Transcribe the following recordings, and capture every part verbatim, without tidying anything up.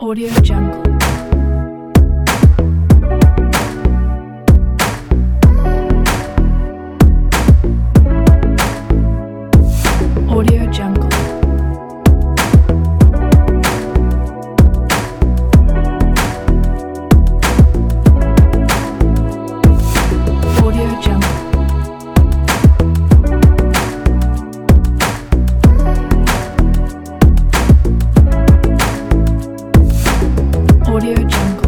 Audio Jungle. Audio Jungle. Audio Jungle. Audio Jungle.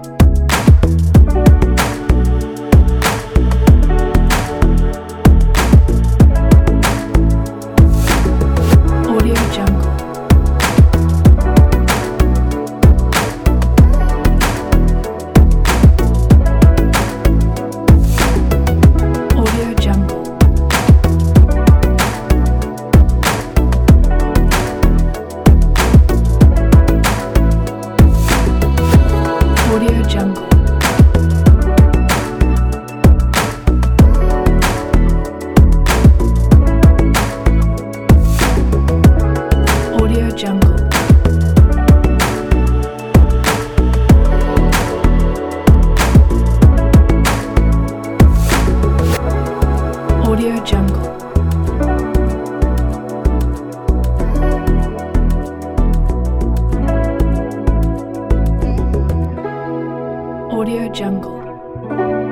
Audio Jungle. Audio Jungle. Audio Jungle. Audio Jungle. Audio Jungle. Audio Jungle.